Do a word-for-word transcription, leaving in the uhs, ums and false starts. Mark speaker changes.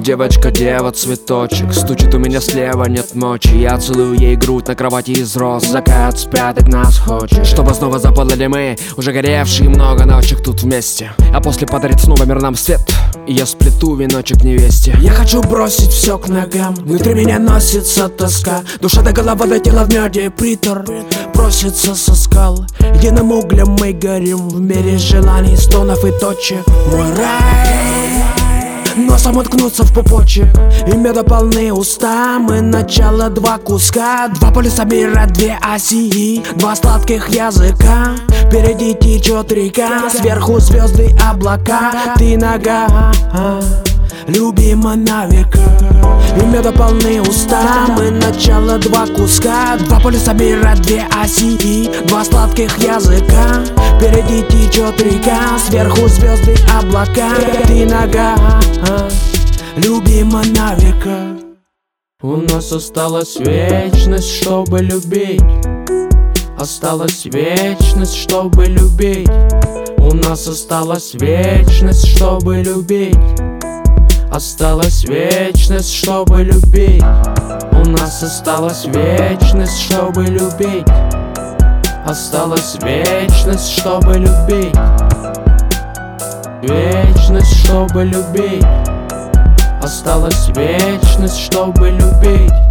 Speaker 1: Девочка, дева, цветочек, стучит у меня слева, нет мочи. Я целую ей грудь на кровати из роз. Закат спрятать нас хочет, чтобы снова запалили мы, уже горевшие много ночек тут вместе. А после подарит снова мир нам свет, и я сплету веночек невесте.
Speaker 2: Я хочу бросить все к ногам, внутри меня носится тоска. Душа до головы, до тела в меди притор просится со скал. Единым углем мы горим в мире желаний, стонов и точек. Мой рай, носом уткнуться в пупочек, и меда полны уста. Мы начало два куска, два полюса мира, две оси, два сладких языка. Впереди течет река, сверху звезды, облака. Ты нога, любима на века, и меда полны уста. Мы начало два куска, два полюса мира, две оси, два сладких языка. Впереди течет река, сверху звезды, облака. Ты нога, любима на века.
Speaker 1: У нас осталась вечность, чтобы любить. Осталась вечность, чтобы любить. У нас осталась вечность, чтобы любить. Осталась вечность, чтобы любить. У нас осталась вечность, чтобы любить. Осталась вечность, чтобы любить. Вечность, чтобы любить. Осталась вечность, чтобы любить.